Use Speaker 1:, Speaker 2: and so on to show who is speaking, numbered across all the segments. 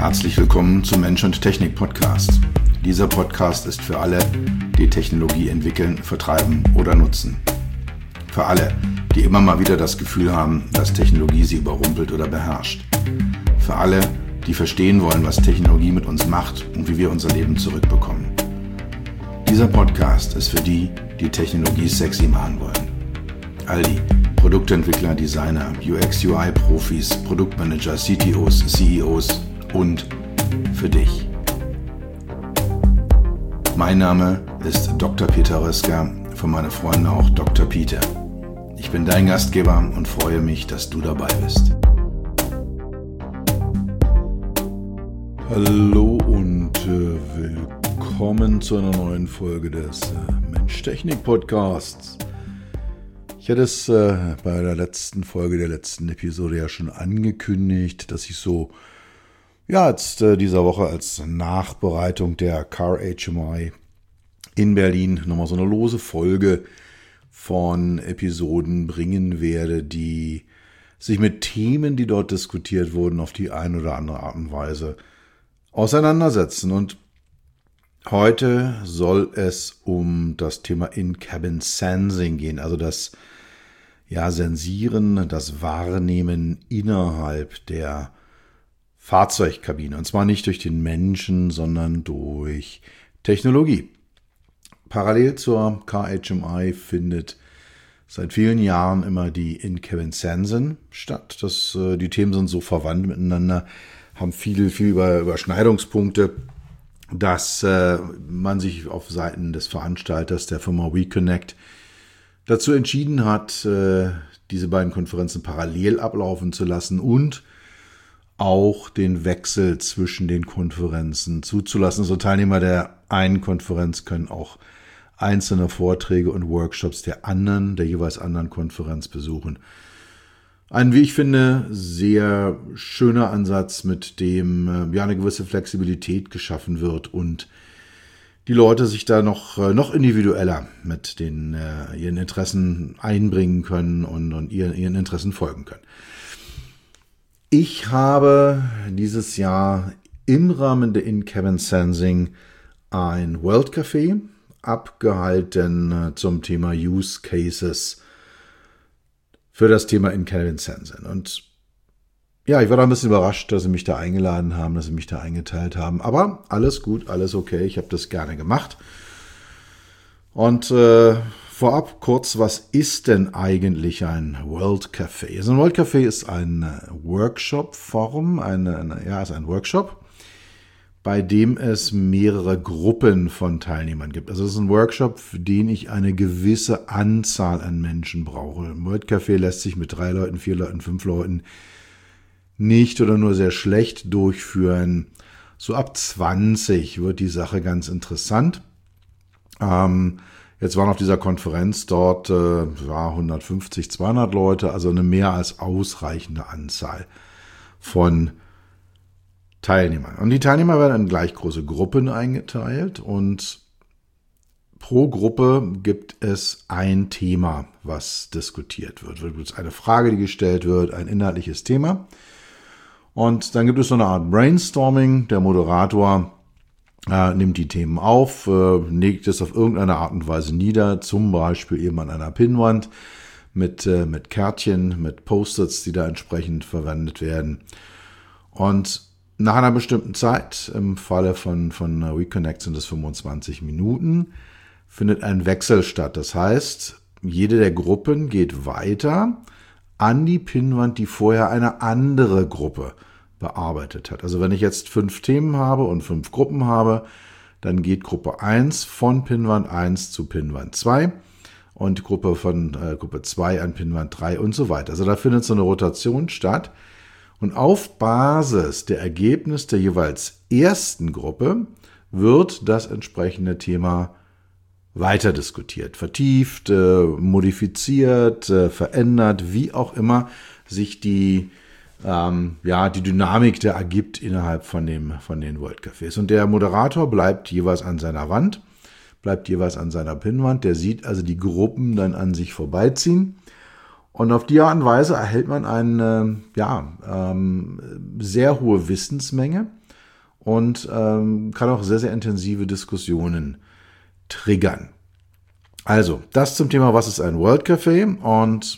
Speaker 1: Herzlich willkommen zum Mensch und Technik Podcast. Dieser Podcast ist für alle, die Technologie entwickeln, vertreiben oder nutzen. Für alle, die immer mal wieder das Gefühl haben, dass Technologie sie überrumpelt oder beherrscht. Für alle, die verstehen wollen, was Technologie mit uns macht und wie wir unser Leben zurückbekommen. Dieser Podcast ist für die, die Technologie sexy machen wollen. All die Produktentwickler, Designer, UX-UI-Profis, Produktmanager, CTOs, CEOs und für dich. Mein Name ist Dr. Peter Röska, von meinen Freunden auch Dr. Peter. Ich bin dein Gastgeber und freue mich, dass du dabei bist.
Speaker 2: Hallo und willkommen zu einer neuen Folge des Mensch-Technik-Podcasts. Ich hatte es bei der letzten Folge der letzten Episode ja schon angekündigt, dass ich so jetzt dieser Woche als Nachbereitung der Car HMI in Berlin nochmal so eine lose Folge von Episoden bringen werde, die sich mit Themen, die dort diskutiert wurden, auf die eine oder andere Art und Weise auseinandersetzen. Und heute soll es um das Thema In-Cabin Sensing gehen, also das Sensieren, das Wahrnehmen innerhalb der Fahrzeugkabine. Und zwar nicht durch den Menschen, sondern durch Technologie. Parallel zur Car HMI findet seit vielen Jahren immer die In-Cabin Sensing statt. Die Themen sind so verwandt miteinander, haben viel Überschneidungspunkte, dass man sich auf Seiten des Veranstalters, der Firma WeConnect, dazu entschieden hat, diese beiden Konferenzen parallel ablaufen zu lassen und auch den Wechsel zwischen den Konferenzen zuzulassen. So Teilnehmer der einen Konferenz können auch einzelne Vorträge und Workshops der jeweils anderen Konferenz besuchen. Ein, wie ich finde, sehr schöner Ansatz, mit dem eine gewisse Flexibilität geschaffen wird und die Leute sich da noch individueller mit ihren Interessen einbringen können und ihren Interessen folgen können. Ich habe dieses Jahr im Rahmen der In-Cabin Sensing ein World Café abgehalten zum Thema Use Cases für das Thema In-Cabin Sensing. Und ja, ich war da ein bisschen überrascht, dass sie mich da eingeladen haben, dass sie mich da eingeteilt haben. Aber alles gut, alles okay. Ich habe das gerne gemacht. Und vorab kurz, was ist denn eigentlich ein World Café? Also ein World Café ist eine Workshop-Form, ist ein Workshop, bei dem es mehrere Gruppen von Teilnehmern gibt. Also es ist ein Workshop, für den ich eine gewisse Anzahl an Menschen brauche. Ein World Café lässt sich mit 3 Leuten, 4 Leuten, 5 Leuten nicht oder nur sehr schlecht durchführen. So ab 20 wird die Sache ganz interessant. Jetzt waren auf dieser Konferenz dort 150, 200 Leute, also eine mehr als ausreichende Anzahl von Teilnehmern. Und die Teilnehmer werden in gleich große Gruppen eingeteilt und pro Gruppe gibt es ein Thema, was diskutiert wird. Es gibt eine Frage, die gestellt wird, ein inhaltliches Thema. Und dann gibt es so eine Art Brainstorming. Der Moderator nimmt die Themen auf, legt es auf irgendeine Art und Weise nieder, zum Beispiel eben an einer Pinnwand mit Kärtchen, mit Post-its, die da entsprechend verwendet werden. Und nach einer bestimmten Zeit, im Falle von WeConnect sind es 25 Minuten, findet ein Wechsel statt. Das heißt, jede der Gruppen geht weiter an die Pinnwand, die vorher eine andere Gruppe bearbeitet hat. Also wenn ich jetzt 5 Themen habe und 5 Gruppen habe, dann geht Gruppe 1 von Pinnwand 1 zu Pinnwand 2 und Gruppe 2 an Pinnwand 3 und so weiter. Also da findet so eine Rotation statt und auf Basis der Ergebnisse der jeweils ersten Gruppe wird das entsprechende Thema weiter diskutiert, vertieft, modifiziert, verändert, wie auch immer sich die Dynamik da ergibt innerhalb von den World Cafés. Und der Moderator bleibt jeweils an seiner Wand, bleibt jeweils an seiner Pinnwand, der sieht also die Gruppen dann an sich vorbeiziehen. Und auf die Art und Weise erhält man eine sehr hohe Wissensmenge und kann auch sehr, sehr intensive Diskussionen triggern. Also, das zum Thema, was ist ein World Café? Und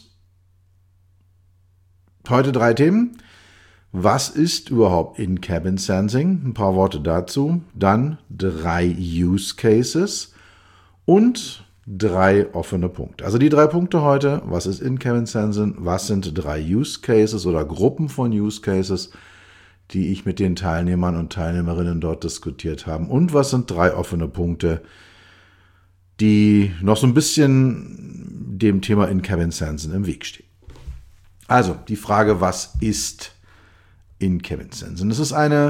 Speaker 2: heute 3 Themen. Was ist überhaupt In-Cabin Sensing? Ein paar Worte dazu. Dann 3 Use Cases und 3 offene Punkte. Also die 3 Punkte heute. Was ist In-Cabin Sensing? Was sind 3 Use Cases oder Gruppen von Use Cases, die ich mit den Teilnehmern und Teilnehmerinnen dort diskutiert habe? Und was sind 3 offene Punkte, die noch so ein bisschen dem Thema In-Cabin Sensing im Weg stehen? Also die Frage, was ist In-Cabin Sensing? Das ist eine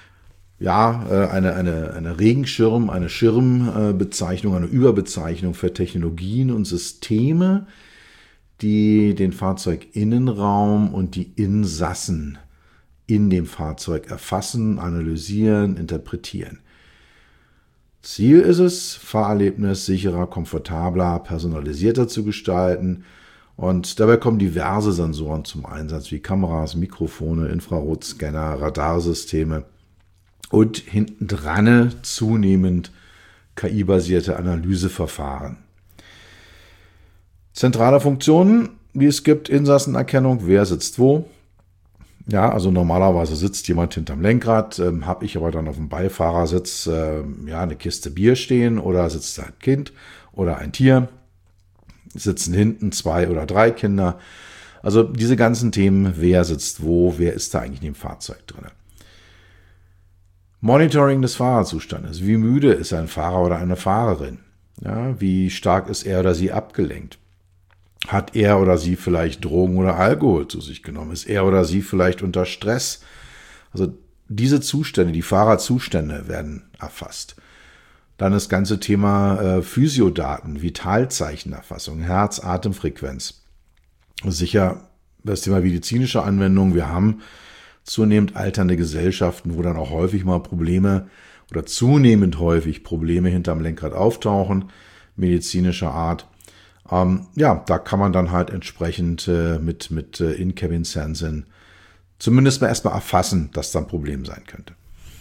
Speaker 2: Regenschirm, eine Schirmbezeichnung, eine Überbezeichnung für Technologien und Systeme, die den Fahrzeuginnenraum und die Insassen in dem Fahrzeug erfassen, analysieren, interpretieren. Ziel ist es, Fahrerlebnis sicherer, komfortabler, personalisierter zu gestalten. Und dabei kommen diverse Sensoren zum Einsatz, wie Kameras, Mikrofone, Infrarotscanner, Radarsysteme und hinten dran zunehmend KI-basierte Analyseverfahren. Zentrale Funktionen, die es gibt: Insassenerkennung, wer sitzt wo. Ja, also normalerweise sitzt jemand hinterm Lenkrad, habe ich aber dann auf dem Beifahrersitz eine Kiste Bier stehen oder sitzt ein Kind oder ein Tier, sitzen hinten 2 oder 3 Kinder. Also diese ganzen Themen, wer sitzt wo, wer ist da eigentlich in dem Fahrzeug drin. Monitoring des Fahrerzustandes, wie müde ist ein Fahrer oder eine Fahrerin, ja, wie stark ist er oder sie abgelenkt. Hat er oder sie vielleicht Drogen oder Alkohol zu sich genommen? Ist er oder sie vielleicht unter Stress? Also diese Zustände, die Fahrerzustände werden erfasst. Dann das ganze Thema Physiodaten, Vitalzeichenerfassung, Herz, Atemfrequenz. Sicher das Thema medizinische Anwendung. Wir haben zunehmend alternde Gesellschaften, wo dann auch häufig mal Probleme oder zunehmend häufig Probleme hinterm Lenkrad auftauchen, medizinischer Art. Da kann man dann halt entsprechend mit In-Cabin Sensing zumindest mal erstmal erfassen, dass da ein Problem sein könnte.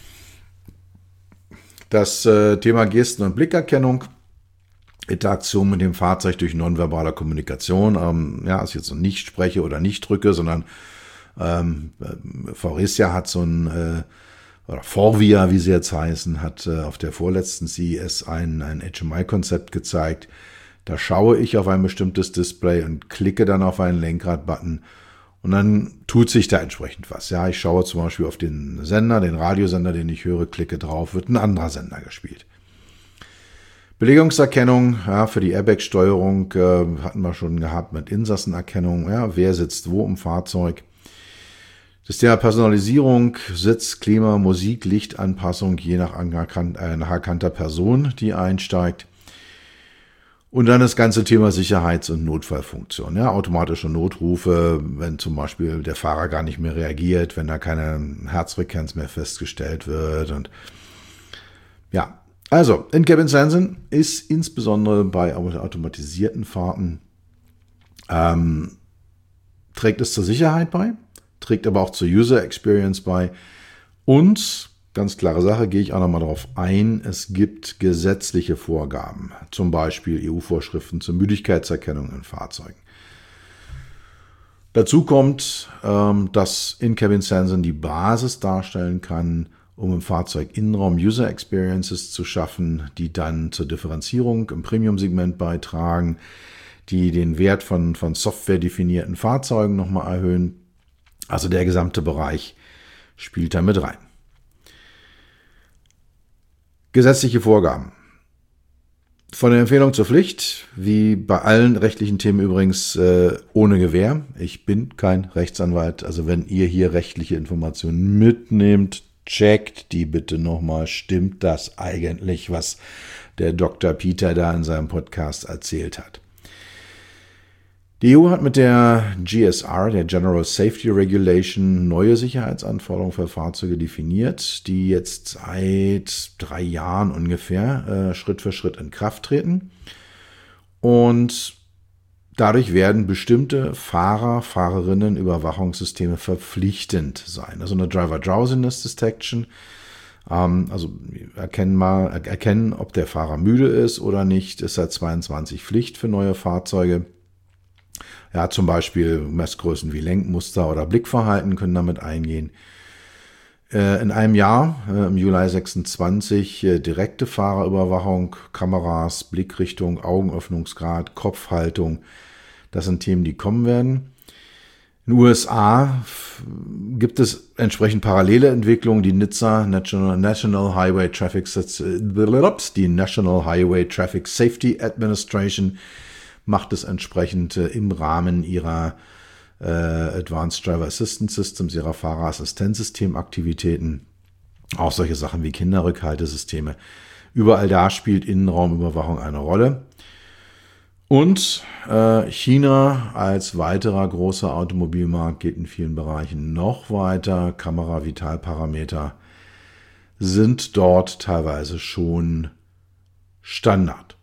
Speaker 2: Das Thema Gesten- und Blickerkennung, Interaktion mit dem Fahrzeug durch nonverbale Kommunikation, also jetzt so nicht spreche oder nicht drücke, sondern Faurecia hat so ein, oder Forvia, wie sie jetzt heißen, hat auf der vorletzten CES ein HMI-Konzept gezeigt. Da schaue ich auf ein bestimmtes Display und klicke dann auf einen Lenkrad-Button und dann tut sich da entsprechend was. Ja, ich schaue zum Beispiel auf den Sender, den Radiosender, den ich höre, klicke drauf, wird ein anderer Sender gespielt. Belegungserkennung, ja, für die Airbag-Steuerung hatten wir schon gehabt mit Insassenerkennung, ja, wer sitzt wo im Fahrzeug. Das Thema Personalisierung, Sitz, Klima, Musik, Lichtanpassung, je nach erkannter Person, die einsteigt. Und dann das ganze Thema Sicherheits- und Notfallfunktion. Ja, automatische Notrufe, wenn zum Beispiel der Fahrer gar nicht mehr reagiert, wenn da keine Herzfrequenz mehr festgestellt wird. Und ja, also In-Cabin Sensing ist insbesondere bei automatisierten Fahrten, trägt es zur Sicherheit bei, trägt aber auch zur User Experience bei und ganz klare Sache, gehe ich auch nochmal darauf ein, es gibt gesetzliche Vorgaben, zum Beispiel EU-Vorschriften zur Müdigkeitserkennung in Fahrzeugen. Dazu kommt, dass In-Cabin Sensing die Basis darstellen kann, um im Fahrzeuginnenraum User Experiences zu schaffen, die dann zur Differenzierung im Premium-Segment beitragen, die den Wert von software-definierten Fahrzeugen nochmal erhöhen. Also der gesamte Bereich spielt da mit rein. Gesetzliche Vorgaben. Von der Empfehlung zur Pflicht, wie bei allen rechtlichen Themen übrigens ohne Gewähr. Ich bin kein Rechtsanwalt, also wenn ihr hier rechtliche Informationen mitnehmt, checkt die bitte nochmal. Stimmt das eigentlich, was der Dr. Peter da in seinem Podcast erzählt hat? Die EU hat mit der GSR, der General Safety Regulation, neue Sicherheitsanforderungen für Fahrzeuge definiert, die jetzt seit 3 Jahren ungefähr Schritt für Schritt in Kraft treten. Und dadurch werden bestimmte Fahrer, Fahrerinnen, Überwachungssysteme verpflichtend sein. Also eine Driver Drowsiness Detection, Also erkennen, ob der Fahrer müde ist oder nicht, ist seit 22 Pflicht für neue Fahrzeuge. Ja, zum Beispiel Messgrößen wie Lenkmuster oder Blickverhalten können damit eingehen. In einem Jahr, im Juli 26, direkte Fahrerüberwachung, Kameras, Blickrichtung, Augenöffnungsgrad, Kopfhaltung. Das sind Themen, die kommen werden. In den USA gibt es entsprechend parallele Entwicklungen. Die NHTSA, National Highway Traffic Safety Administration, macht es entsprechend im Rahmen ihrer Advanced Driver Assistance Systems, ihrer Fahrerassistenzsystemaktivitäten, auch solche Sachen wie Kinderrückhaltesysteme. Überall da spielt Innenraumüberwachung eine Rolle. Und China als weiterer großer Automobilmarkt geht in vielen Bereichen noch weiter. Kamera-Vitalparameter sind dort teilweise schon Standard.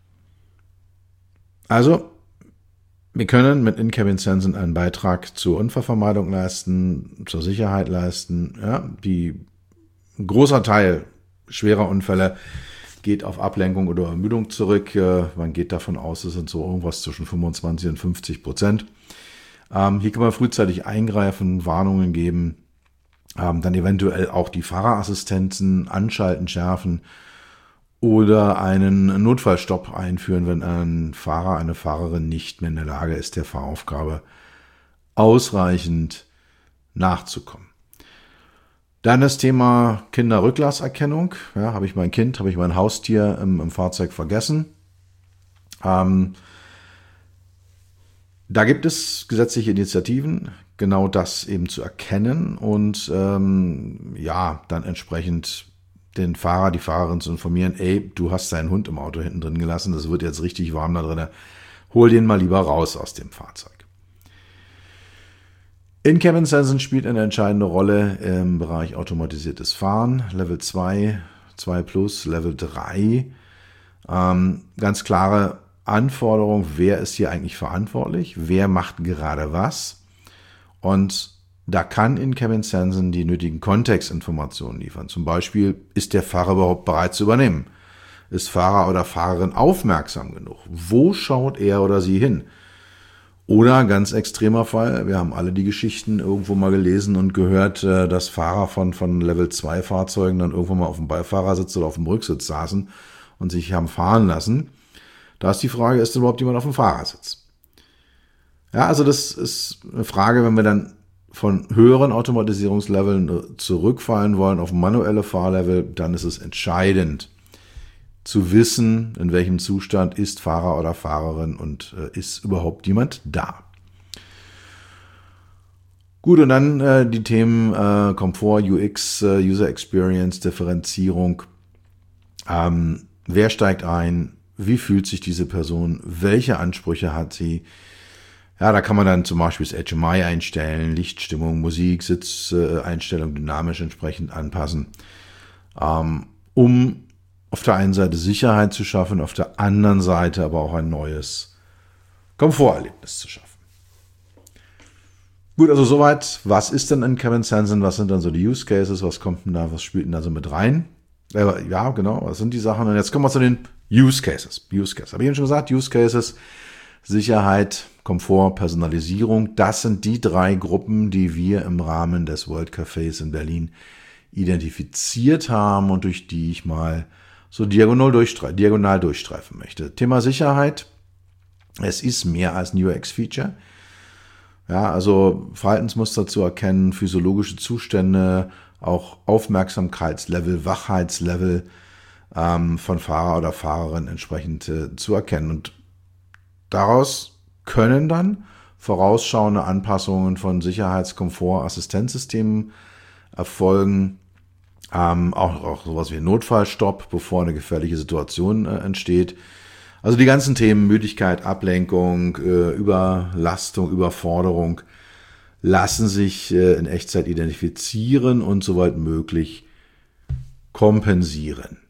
Speaker 2: Also, wir können mit In-Cabin Sensing einen Beitrag zur Unfallvermeidung leisten, zur Sicherheit leisten. Ja, ein großer Teil schwerer Unfälle geht auf Ablenkung oder Ermüdung zurück. Man geht davon aus, es sind so irgendwas zwischen 25 und 50%. Hier kann man frühzeitig eingreifen, Warnungen geben, dann eventuell auch die Fahrerassistenzen anschalten, schärfen oder einen Notfallstopp einführen, wenn ein Fahrer, eine Fahrerin nicht mehr in der Lage ist, der Fahraufgabe ausreichend nachzukommen. Dann das Thema Kinderrücklasserkennung. Ja, habe ich mein Kind, habe ich mein Haustier im Fahrzeug vergessen? Da gibt es gesetzliche Initiativen, genau das eben zu erkennen und dann entsprechend den Fahrer, die Fahrerin zu informieren, ey, du hast deinen Hund im Auto hinten drin gelassen, das wird jetzt richtig warm da drin, hol den mal lieber raus aus dem Fahrzeug. In-Cabin Sensing spielt eine entscheidende Rolle im Bereich automatisiertes Fahren, Level 2, 2 Plus, Level 3. Ganz klare Anforderung, wer ist hier eigentlich verantwortlich, wer macht gerade was, und da kann In-Cabin Sensing die nötigen Kontextinformationen liefern. Zum Beispiel, ist der Fahrer überhaupt bereit zu übernehmen? Ist Fahrer oder Fahrerin aufmerksam genug? Wo schaut er oder sie hin? Oder ganz extremer Fall, wir haben alle die Geschichten irgendwo mal gelesen und gehört, dass Fahrer von Level 2 Fahrzeugen dann irgendwo mal auf dem Beifahrersitz oder auf dem Rücksitz saßen und sich haben fahren lassen. Da ist die Frage, ist überhaupt jemand auf dem Fahrersitz? Ja, also das ist eine Frage, wenn wir dann von höheren Automatisierungsleveln zurückfallen wollen auf manuelle Fahrlevel, dann ist es entscheidend zu wissen, in welchem Zustand ist Fahrer oder Fahrerin und ist überhaupt jemand da. Gut, und dann die Themen Komfort, UX, User Experience, Differenzierung. Wer steigt ein? Wie fühlt sich diese Person? Welche Ansprüche hat sie? Ja, da kann man dann zum Beispiel das HMI einstellen, Lichtstimmung, Musik, Sitzeinstellung dynamisch entsprechend anpassen, um auf der einen Seite Sicherheit zu schaffen, auf der anderen Seite aber auch ein neues Komforterlebnis zu schaffen. Gut, also soweit, was ist denn In-Cabin Sensing, was sind dann so die Use Cases, was kommt denn da, was spielt denn da so mit rein? Ja, genau, was sind die Sachen? Und jetzt kommen wir zu den Use Cases. Habe ich eben schon gesagt, Use Cases, Sicherheit, Komfort, Personalisierung, das sind die 3 Gruppen, die wir im Rahmen des World Cafés in Berlin identifiziert haben und durch die ich mal so diagonal durchstreifen möchte. Thema Sicherheit, es ist mehr als ein UX-Feature. Ja, also Verhaltensmuster zu erkennen, physiologische Zustände, auch Aufmerksamkeitslevel, Wachheitslevel von Fahrer oder Fahrerin entsprechend zu erkennen. Und daraus können dann vorausschauende Anpassungen von Sicherheits-, Komfort-, Assistenzsystemen erfolgen. Auch sowas wie ein Notfallstopp, bevor eine gefährliche Situation entsteht. Also die ganzen Themen Müdigkeit, Ablenkung, Überlastung, Überforderung lassen sich in Echtzeit identifizieren und soweit möglich kompensieren.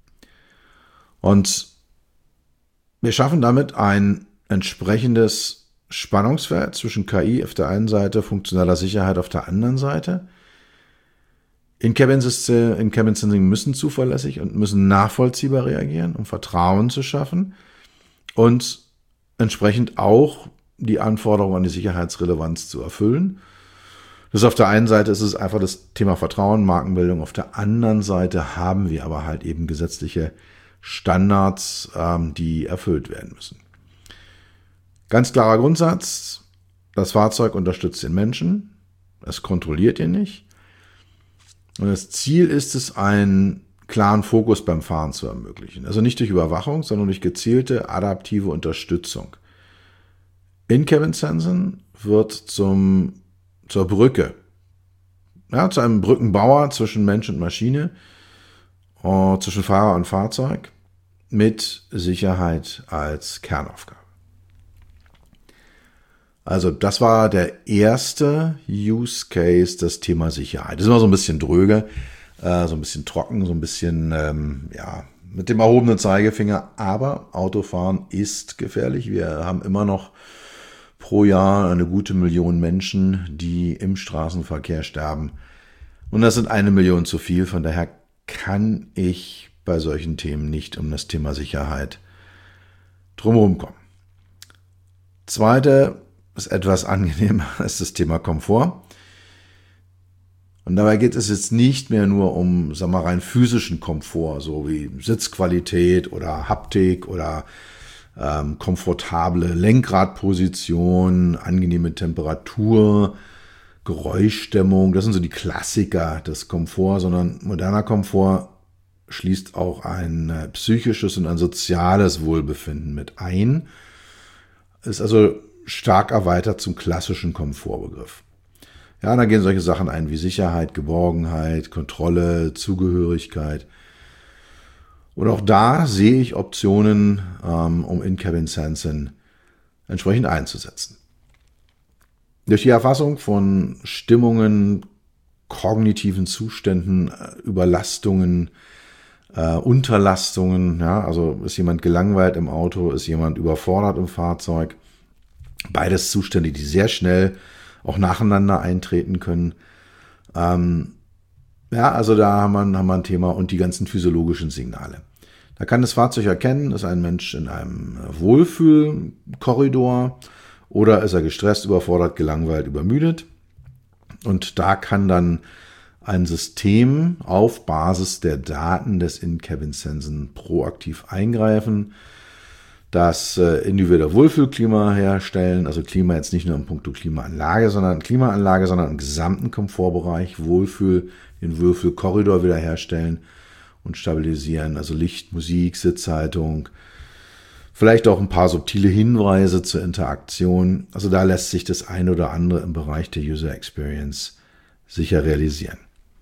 Speaker 2: Und wir schaffen damit ein entsprechendes Spannungsfeld zwischen KI auf der einen Seite, funktionaler Sicherheit auf der anderen Seite. In-Cabin Sensing müssen zuverlässig und müssen nachvollziehbar reagieren, um Vertrauen zu schaffen und entsprechend auch die Anforderungen an die Sicherheitsrelevanz zu erfüllen. Das auf der einen Seite ist es einfach das Thema Vertrauen, Markenbildung. Auf der anderen Seite haben wir aber halt eben gesetzliche Standards, die erfüllt werden müssen. Ganz klarer Grundsatz, das Fahrzeug unterstützt den Menschen, es kontrolliert ihn nicht. Und das Ziel ist es, einen klaren Fokus beim Fahren zu ermöglichen. Also nicht durch Überwachung, sondern durch gezielte adaptive Unterstützung. In-Cabin Sensing wird zur Brücke, zu einem Brückenbauer zwischen Mensch und Maschine, zwischen Fahrer und Fahrzeug, mit Sicherheit als Kernaufgabe. Also das war der erste Use Case, das Thema Sicherheit. Das ist immer so ein bisschen dröge, so ein bisschen trocken, so ein bisschen mit dem erhobenen Zeigefinger. Aber Autofahren ist gefährlich. Wir haben immer noch pro Jahr eine gute Million Menschen, die im Straßenverkehr sterben. Und das sind 1 Million zu viel. Von daher kann ich bei solchen Themen nicht um das Thema Sicherheit drumherum kommen. Zweite ist etwas angenehmer als das Thema Komfort. Und dabei geht es jetzt nicht mehr nur um, rein physischen Komfort, so wie Sitzqualität oder Haptik oder komfortable Lenkradposition, angenehme Temperatur, Geräuschdämmung. Das sind so die Klassiker des Komforts, sondern moderner Komfort schließt auch ein psychisches und ein soziales Wohlbefinden mit ein. Ist also stark erweitert zum klassischen Komfortbegriff. Ja, da gehen solche Sachen ein wie Sicherheit, Geborgenheit, Kontrolle, Zugehörigkeit. Und auch da sehe ich Optionen, um In-Cabin Sensing entsprechend einzusetzen. Durch die Erfassung von Stimmungen, kognitiven Zuständen, Überlastungen, Unterlastungen, also ist jemand gelangweilt im Auto, ist jemand überfordert im Fahrzeug, beides Zustände, die sehr schnell auch nacheinander eintreten können. Also da haben wir ein Thema und die ganzen physiologischen Signale. Da kann das Fahrzeug erkennen, ist ein Mensch in einem Wohlfühlkorridor oder ist er gestresst, überfordert, gelangweilt, übermüdet. Und da kann dann ein System auf Basis der Daten des In-Cabin Sensing proaktiv eingreifen, das individuelle Wohlfühlklima herstellen, also Klima jetzt nicht nur in puncto Klimaanlage, sondern im gesamten Komfortbereich, den Wohlfühlkorridor wiederherstellen und stabilisieren, also Licht, Musik, Sitzhaltung, vielleicht auch ein paar subtile Hinweise zur Interaktion. Also da lässt sich das eine oder andere im Bereich der User Experience sicher realisieren.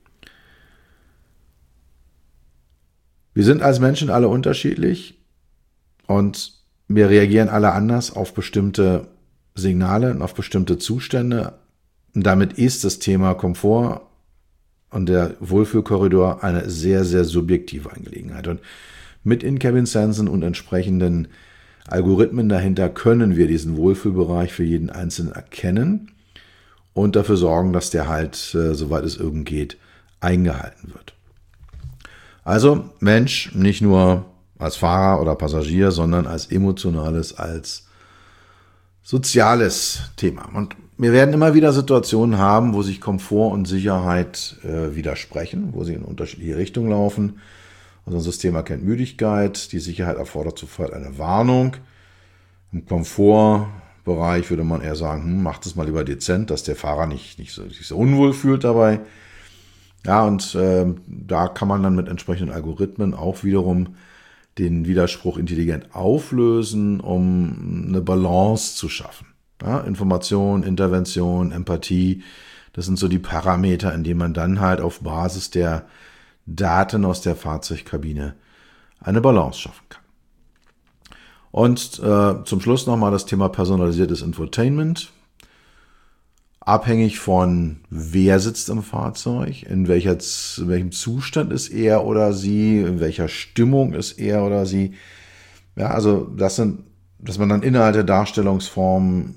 Speaker 2: Wir sind als Menschen alle unterschiedlich und wir reagieren alle anders auf bestimmte Signale und auf bestimmte Zustände. Und damit ist das Thema Komfort und der Wohlfühlkorridor eine sehr, sehr subjektive Angelegenheit. Und mit In-Cabin Sensing und entsprechenden Algorithmen dahinter können wir diesen Wohlfühlbereich für jeden Einzelnen erkennen und dafür sorgen, dass der halt, soweit es irgend geht, eingehalten wird. Also Mensch, nicht nur als Fahrer oder Passagier, sondern als emotionales, als soziales Thema. Und wir werden immer wieder Situationen haben, wo sich Komfort und Sicherheit widersprechen, wo sie in unterschiedliche Richtungen laufen. Unser System erkennt Müdigkeit, die Sicherheit erfordert sofort eine Warnung. Im Komfortbereich würde man eher sagen, macht es mal lieber dezent, dass der Fahrer sich so unwohl fühlt dabei. Ja, und da kann man dann mit entsprechenden Algorithmen auch wiederum den Widerspruch intelligent auflösen, um eine Balance zu schaffen. Ja, Information, Intervention, Empathie, das sind so die Parameter, in denen man dann halt auf Basis der Daten aus der Fahrzeugkabine eine Balance schaffen kann. Und zum Schluss nochmal das Thema personalisiertes Infotainment. Abhängig von wer sitzt im Fahrzeug, in welchem Zustand ist er oder sie, in welcher Stimmung ist er oder sie. Ja, also dass man dann Inhalte, Darstellungsformen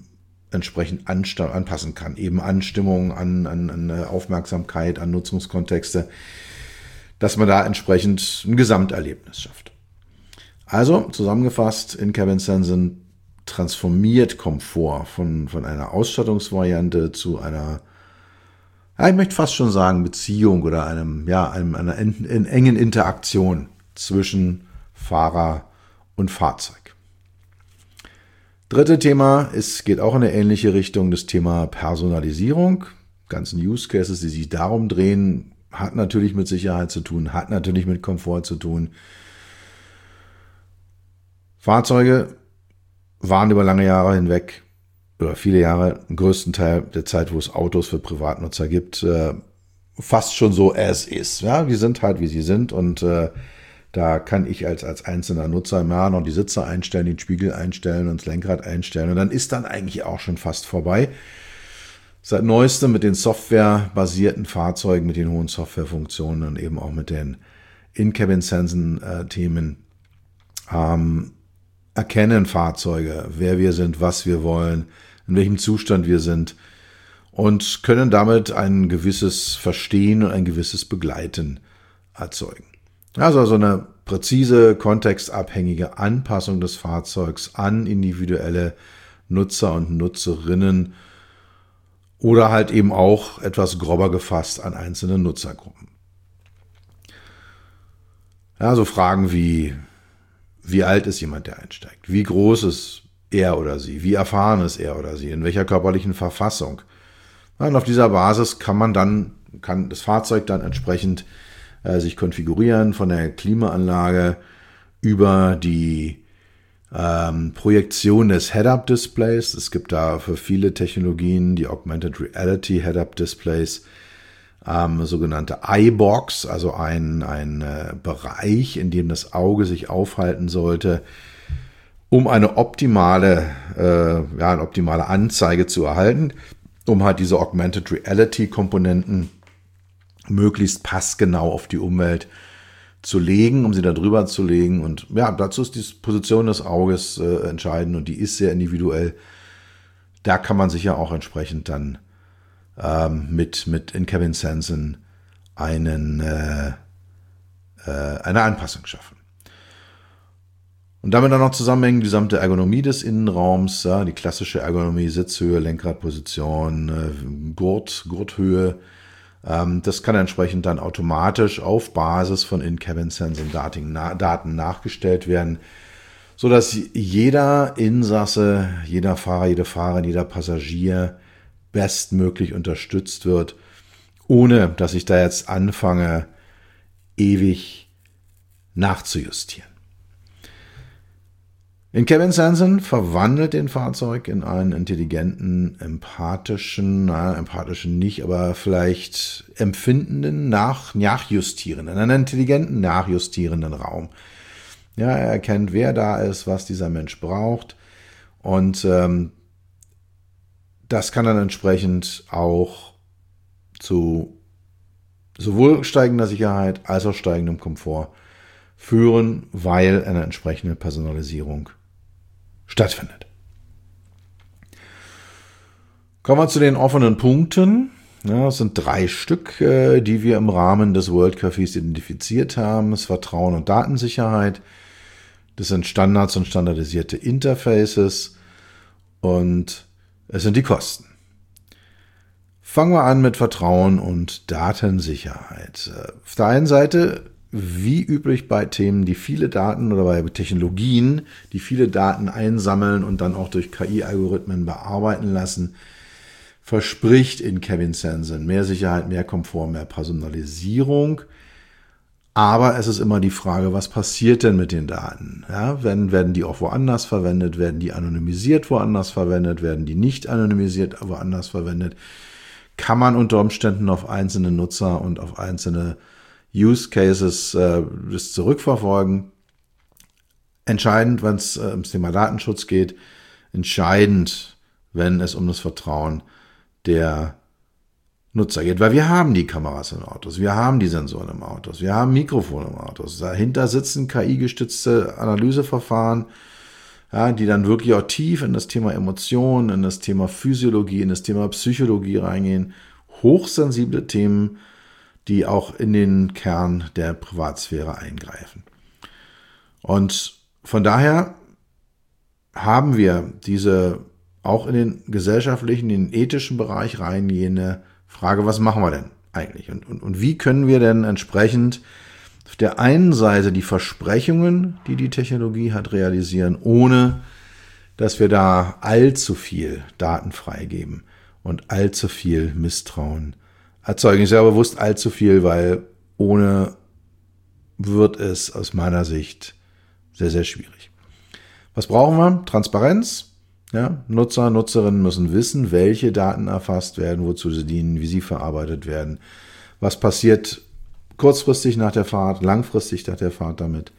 Speaker 2: entsprechend anpassen kann. Eben an Stimmung, an Aufmerksamkeit, an Nutzungskontexte, dass man da entsprechend ein Gesamterlebnis schafft. Also zusammengefasst, In-Cabin Sensing transformiert Komfort von einer Ausstattungsvariante zu einer, ich möchte fast schon sagen, Beziehung oder einer engen Interaktion zwischen Fahrer und Fahrzeug. Dritte Thema geht auch in eine ähnliche Richtung, das Thema Personalisierung. Ganzen Use Cases, die sich darum drehen, hat natürlich mit Sicherheit zu tun, hat natürlich mit Komfort zu tun. Fahrzeuge waren über lange Jahre hinweg, oder viele Jahre, den größten Teil der Zeit, wo es Autos für Privatnutzer gibt, fast schon so as is. Ja, die sind halt, wie sie sind, und da kann ich als einzelner Nutzer noch die Sitze einstellen, den Spiegel einstellen und das Lenkrad einstellen, und dann ist dann eigentlich auch schon fast vorbei. Seit neuestem mit den softwarebasierten Fahrzeugen, mit den hohen Softwarefunktionen und eben auch mit den In-Cabin-Sensing-Themen erkennen Fahrzeuge, wer wir sind, was wir wollen, in welchem Zustand wir sind und können damit ein gewisses Verstehen und ein gewisses Begleiten erzeugen. Also so eine präzise, kontextabhängige Anpassung des Fahrzeugs an individuelle Nutzer und Nutzerinnen oder halt eben auch etwas grober gefasst an einzelne Nutzergruppen. Ja, so Fragen wie alt ist jemand, der einsteigt? Wie groß ist er oder sie? Wie erfahren ist er oder sie? In welcher körperlichen Verfassung? Ja, und auf dieser Basis kann das Fahrzeug dann entsprechend sich konfigurieren, von der Klimaanlage über die Projektion des Head-Up-Displays. Es gibt da für viele Technologien die Augmented Reality Head-Up-Displays, sogenannte Eyebox, also ein Bereich, in dem das Auge sich aufhalten sollte, um eine optimale Anzeige zu erhalten, um halt diese Augmented Reality Komponenten möglichst passgenau auf die Umwelt zu legen, um sie da drüber zu legen. Und ja, dazu ist die Position des Auges entscheidend, und die ist sehr individuell. Da kann man sicher auch entsprechend dann mit In-Cabin Sensing eine Anpassung schaffen. Und damit dann noch zusammenhängen die gesamte Ergonomie des Innenraums, ja, die klassische Ergonomie, Sitzhöhe, Lenkradposition, Gurthöhe. Das kann entsprechend dann automatisch auf Basis von In-Cabin Sensing Daten nachgestellt werden, sodass jeder Insasse, jeder Fahrer, jede Fahrerin, jeder Passagier bestmöglich unterstützt wird, ohne dass ich da jetzt anfange, ewig nachzujustieren. In-Cabin Sensing verwandelt den Fahrzeug in einen intelligenten, empathischen nicht, aber vielleicht empfindenden, nachjustierenden, einen intelligenten, nachjustierenden Raum. Ja, er erkennt, wer da ist, was dieser Mensch braucht, und das kann dann entsprechend auch zu sowohl steigender Sicherheit als auch steigendem Komfort führen, weil eine entsprechende Personalisierung stattfindet. Kommen wir zu den offenen Punkten. Ja, es sind 3 Stück, die wir im Rahmen des World Cafés identifiziert haben. Das Vertrauen und Datensicherheit. Das sind Standards und standardisierte Interfaces. Und es sind die Kosten. Fangen wir an mit Vertrauen und Datensicherheit. Auf der einen Seite, wie üblich bei Themen, die viele Daten, oder bei Technologien, die viele Daten einsammeln und dann auch durch KI-Algorithmen bearbeiten lassen, verspricht In-Cabin Sensing mehr Sicherheit, mehr Komfort, mehr Personalisierung. Aber es ist immer die Frage, was passiert denn mit den Daten? Ja, werden die auch woanders verwendet? Werden die anonymisiert woanders verwendet? Werden die nicht anonymisiert woanders verwendet? Kann man unter Umständen auf einzelne Nutzer und auf einzelne Use Cases das zurückverfolgen? Entscheidend, wenn es ums Thema Datenschutz geht, entscheidend, wenn es um das Vertrauen der Nutzer geht, weil wir haben die Kameras in Autos, wir haben die Sensoren im Autos, wir haben Mikrofone im Autos, dahinter sitzen KI-gestützte Analyseverfahren, ja, die dann wirklich auch tief in das Thema Emotionen, in das Thema Physiologie, in das Thema Psychologie reingehen. Hochsensible Themen, die auch in den Kern der Privatsphäre eingreifen. Und von daher haben wir diese auch in den gesellschaftlichen, in den ethischen Bereich reingehende Frage, was machen wir denn eigentlich? Und wie können wir denn entsprechend auf der einen Seite die Versprechungen, die die Technologie hat, realisieren, ohne dass wir da allzu viel Daten freigeben und allzu viel Misstrauen erzeugen. Ich sage bewusst allzu viel, weil ohne wird es aus meiner Sicht sehr, sehr schwierig. Was brauchen wir? Transparenz. Ja, Nutzer, Nutzerinnen müssen wissen, welche Daten erfasst werden, wozu sie dienen, wie sie verarbeitet werden. Was passiert kurzfristig nach der Fahrt, langfristig nach der Fahrt damit.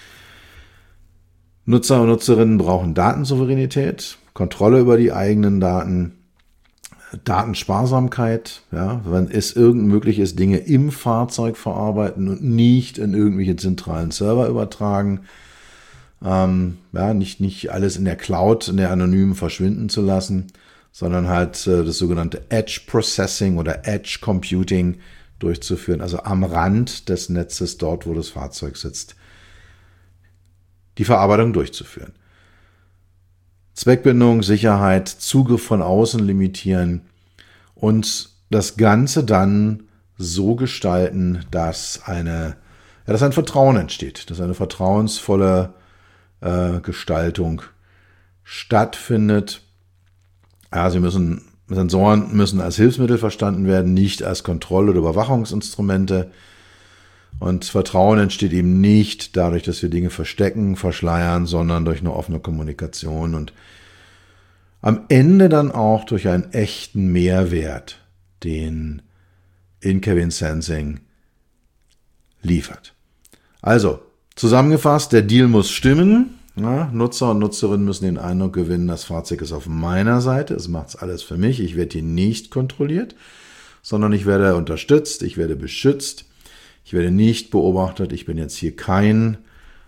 Speaker 2: Nutzer und Nutzerinnen brauchen Datensouveränität, Kontrolle über die eigenen Daten, Datensparsamkeit, ja, wenn es irgend möglich ist, Dinge im Fahrzeug verarbeiten und nicht in irgendwelche zentralen Server übertragen. Ja, nicht alles in der Cloud, in der anonymen verschwinden zu lassen, sondern halt das sogenannte Edge Processing oder Edge Computing durchzuführen, also am Rand des Netzes, dort wo das Fahrzeug sitzt, die Verarbeitung durchzuführen. Zweckbindung, Sicherheit, Zugriff von außen limitieren und das Ganze dann so gestalten, dass ein Vertrauen entsteht, dass eine vertrauensvolle Gestaltung stattfindet. Ja, Sensoren müssen als Hilfsmittel verstanden werden, nicht als Kontroll- oder Überwachungsinstrumente. Und Vertrauen entsteht eben nicht dadurch, dass wir Dinge verstecken, verschleiern, sondern durch eine offene Kommunikation und am Ende dann auch durch einen echten Mehrwert, den In-Cabin Sensing liefert. Also, zusammengefasst, der Deal muss stimmen. Ja, Nutzer und Nutzerinnen müssen den Eindruck gewinnen, das Fahrzeug ist auf meiner Seite, es macht alles für mich, ich werde hier nicht kontrolliert, sondern ich werde unterstützt, ich werde beschützt, ich werde nicht beobachtet, ich bin jetzt hier kein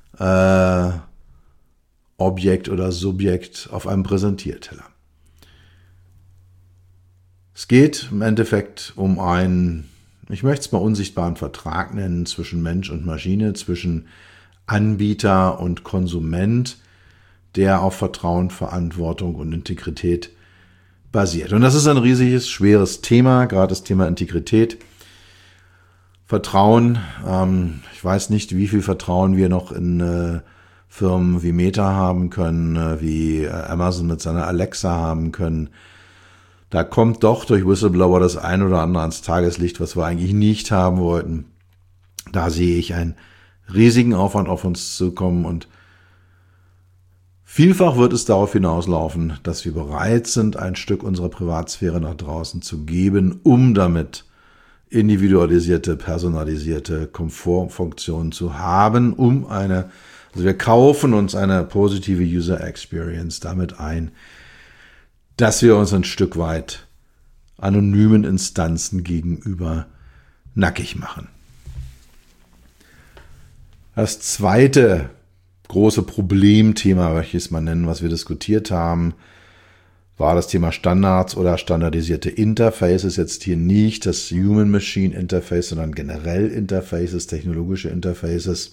Speaker 2: Objekt oder Subjekt auf einem Präsentierteller. Es geht im Endeffekt um einen, ich möchte es mal unsichtbaren Vertrag nennen, zwischen Mensch und Maschine, zwischen Anbieter und Konsument, der auf Vertrauen, Verantwortung und Integrität basiert. Und das ist ein riesiges, schweres Thema, gerade das Thema Integrität. Vertrauen, ich weiß nicht, wie viel Vertrauen wir noch in Firmen wie Meta haben können, wie Amazon mit seiner Alexa haben können. Da kommt doch durch Whistleblower das ein oder andere ans Tageslicht, was wir eigentlich nicht haben wollten. Da sehe ich einen riesigen Aufwand auf uns zukommen und vielfach wird es darauf hinauslaufen, dass wir bereit sind, ein Stück unserer Privatsphäre nach draußen zu geben, um damit individualisierte, personalisierte Komfortfunktionen zu haben, also wir kaufen uns eine positive User Experience damit ein, dass wir uns ein Stück weit anonymen Instanzen gegenüber nackig machen. Das zweite große Problemthema, welches ich mal nennen, was wir diskutiert haben, war das Thema Standards oder standardisierte Interfaces. Jetzt hier nicht das Human-Machine-Interface, sondern generell Interfaces, technologische Interfaces.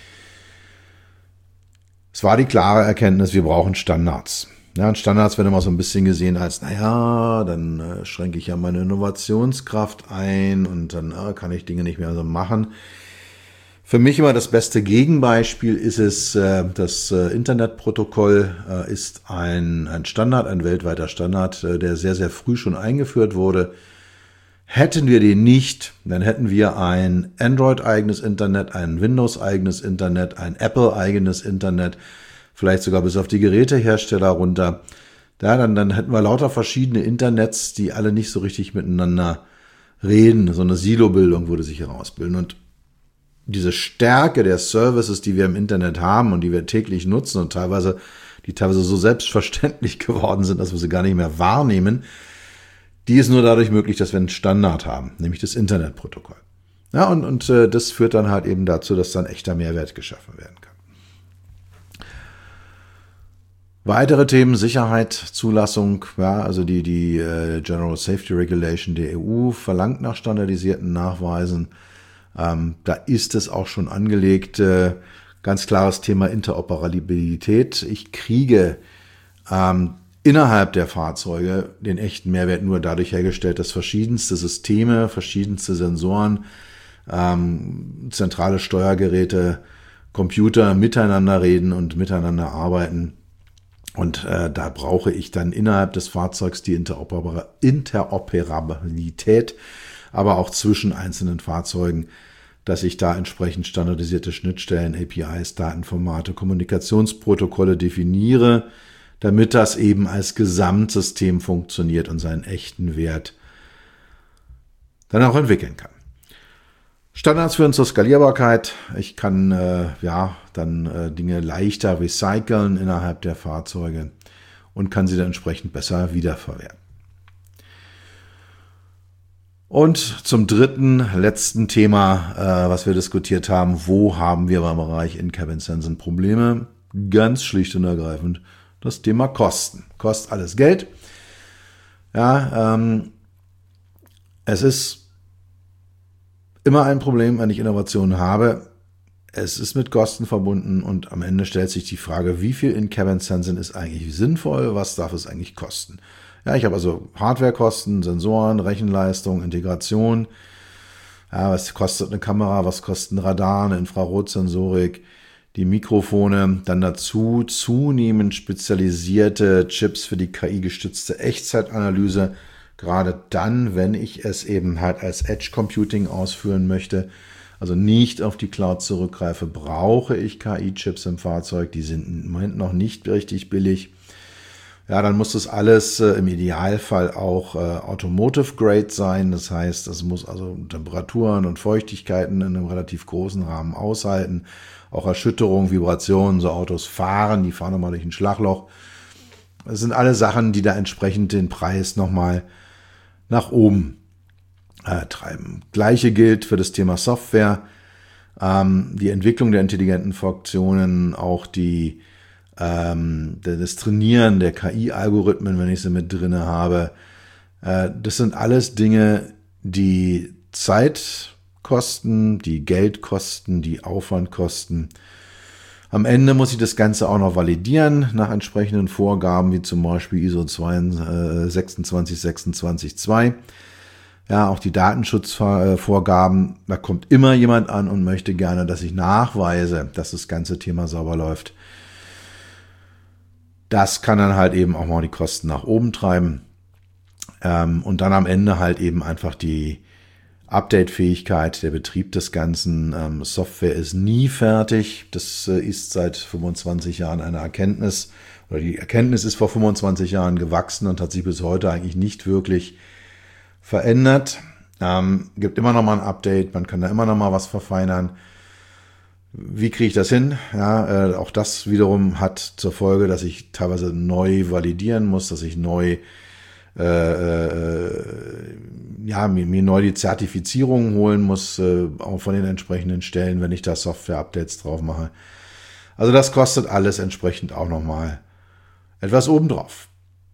Speaker 2: Es war die klare Erkenntnis, wir brauchen Standards. Ja, und Standards werden immer so ein bisschen gesehen als, dann schränke ich ja meine Innovationskraft ein und dann kann ich Dinge nicht mehr so machen. Für mich immer das beste Gegenbeispiel ist es, das Internetprotokoll ist ein Standard, ein weltweiter Standard, der sehr, sehr früh schon eingeführt wurde. Hätten wir den nicht, dann hätten wir ein Android-eigenes Internet, ein Windows-eigenes Internet, ein Apple-eigenes Internet, vielleicht sogar bis auf die Gerätehersteller runter. Ja, dann hätten wir lauter verschiedene Internets, die alle nicht so richtig miteinander reden. So eine Silobildung würde sich herausbilden. Und diese Stärke der Services, die wir im Internet haben und die wir täglich nutzen und die teilweise so selbstverständlich geworden sind, dass wir sie gar nicht mehr wahrnehmen, die ist nur dadurch möglich, dass wir einen Standard haben, nämlich das Internetprotokoll. Ja, und das führt dann halt eben dazu, dass dann echter Mehrwert geschaffen werden kann. Weitere Themen: Sicherheit, Zulassung, ja, also die General Safety Regulation der EU verlangt nach standardisierten Nachweisen. Da ist es auch schon angelegt. Ganz klares Thema Interoperabilität. Ich kriege innerhalb der Fahrzeuge den echten Mehrwert nur dadurch hergestellt, dass verschiedenste Systeme, verschiedenste Sensoren, zentrale Steuergeräte, Computer miteinander reden und miteinander arbeiten. Und da brauche ich dann innerhalb des Fahrzeugs die Interoperabilität, aber auch zwischen einzelnen Fahrzeugen, dass ich da entsprechend standardisierte Schnittstellen, APIs, Datenformate, Kommunikationsprotokolle definiere, damit das eben als Gesamtsystem funktioniert und seinen echten Wert dann auch entwickeln kann. Standards führen zur Skalierbarkeit. Ich kann Dinge leichter recyceln innerhalb der Fahrzeuge und kann sie dann entsprechend besser wiederverwerten. Und zum letzten Thema, was wir diskutiert haben: Wo haben wir beim Bereich In-Cabin Sensing Probleme? Ganz schlicht und ergreifend das Thema Kosten. Kostet alles Geld. Ja, es ist immer ein Problem, wenn ich Innovationen habe. Es ist mit Kosten verbunden und am Ende stellt sich die Frage, wie viel In-Cabin Sensing ist eigentlich sinnvoll, was darf es eigentlich kosten? Ja, ich habe also Hardwarekosten, Sensoren, Rechenleistung, Integration. Ja, was kostet eine Kamera, was kostet ein Radar, eine Infrarotsensorik, die Mikrofone, dann dazu zunehmend spezialisierte Chips für die KI-gestützte Echtzeitanalyse. Gerade dann, wenn ich es eben halt als Edge Computing ausführen möchte, also nicht auf die Cloud zurückgreife, brauche ich KI-Chips im Fahrzeug. Die sind im Moment noch nicht richtig billig. Ja, dann muss das alles im Idealfall auch Automotive Grade sein. Das heißt, es muss also Temperaturen und Feuchtigkeiten in einem relativ großen Rahmen aushalten. Auch Erschütterungen, Vibrationen, so Autos fahren, die fahren nochmal durch ein Schlagloch. Das sind alle Sachen, die da entsprechend den Preis nochmal nach oben treiben. Gleiche gilt für das Thema Software, die Entwicklung der intelligenten Funktionen, auch das Trainieren der KI-Algorithmen, wenn ich sie mit drin habe. Das sind alles Dinge, die Zeit kosten, die Geld kosten, die Aufwand kosten. Am Ende muss ich das Ganze auch noch validieren nach entsprechenden Vorgaben, wie zum Beispiel ISO 26262. Ja, auch die Datenschutzvorgaben. Da kommt immer jemand an und möchte gerne, dass ich nachweise, dass das ganze Thema sauber läuft. Das kann dann halt eben auch mal die Kosten nach oben treiben. Und dann am Ende halt eben einfach die Update-Fähigkeit, der Betrieb des Ganzen. Software ist nie fertig. Das ist seit 25 Jahren eine Erkenntnis. Oder die Erkenntnis ist vor 25 Jahren gewachsen und hat sich bis heute eigentlich nicht wirklich verändert. Gibt immer noch mal ein Update. Man kann da immer noch mal was verfeinern. Wie kriege ich das hin? Ja, auch das wiederum hat zur Folge, dass ich teilweise neu validieren muss, dass ich neu mir neu die Zertifizierung holen muss, auch von den entsprechenden Stellen, wenn ich da Software-Updates drauf mache. Also das kostet alles entsprechend auch nochmal etwas obendrauf.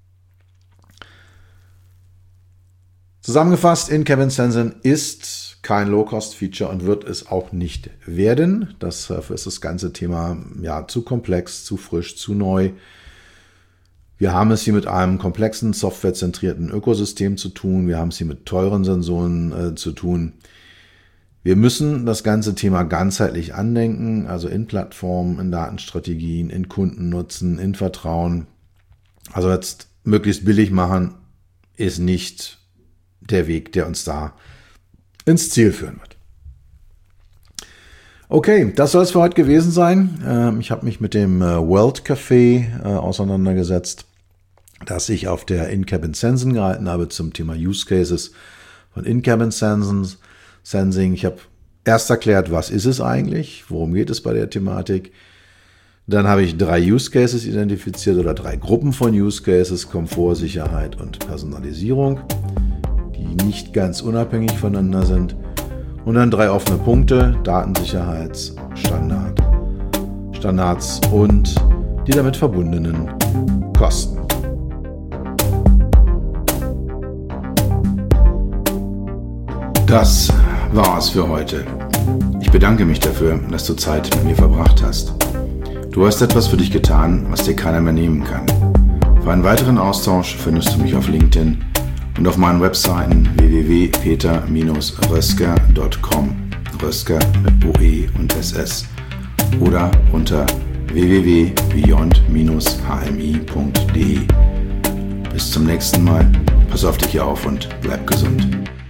Speaker 2: Zusammengefasst, In-Cabin Sensing ist kein Low-Cost-Feature und wird es auch nicht werden. Dafür ist das ganze Thema zu komplex, zu frisch, zu neu. Wir haben es hier mit einem komplexen, softwarezentrierten Ökosystem zu tun. Wir haben es hier mit teuren Sensoren zu tun. Wir müssen das ganze Thema ganzheitlich andenken, also in Plattformen, in Datenstrategien, in Kundennutzen, in Vertrauen. Also jetzt möglichst billig machen ist nicht der Weg, der uns da ins Ziel führen wird. Okay, das soll es für heute gewesen sein. Ich habe mich mit dem World Café auseinandergesetzt, das ich auf der In-Cabin Sensing gehalten habe zum Thema Use Cases von In-Cabin Sensing. Ich habe erst erklärt, was ist es eigentlich, worum geht es bei der Thematik. Dann habe ich 3 Use Cases identifiziert oder 3 Gruppen von Use Cases, Komfort, Sicherheit und Personalisierung, die nicht ganz unabhängig voneinander sind. Und dann 3 offene Punkte, Datensicherheitsstandards und die damit verbundenen Kosten.
Speaker 1: Das war's für heute. Ich bedanke mich dafür, dass du Zeit mit mir verbracht hast. Du hast etwas für dich getan, was dir keiner mehr nehmen kann. Für einen weiteren Austausch findest du mich auf LinkedIn und auf meinen Webseiten www.peter-rösker.com, Rösker mit OE und SS, oder unter www.beyond-hmi.de. Bis zum nächsten Mal, pass auf dich auf und bleib gesund.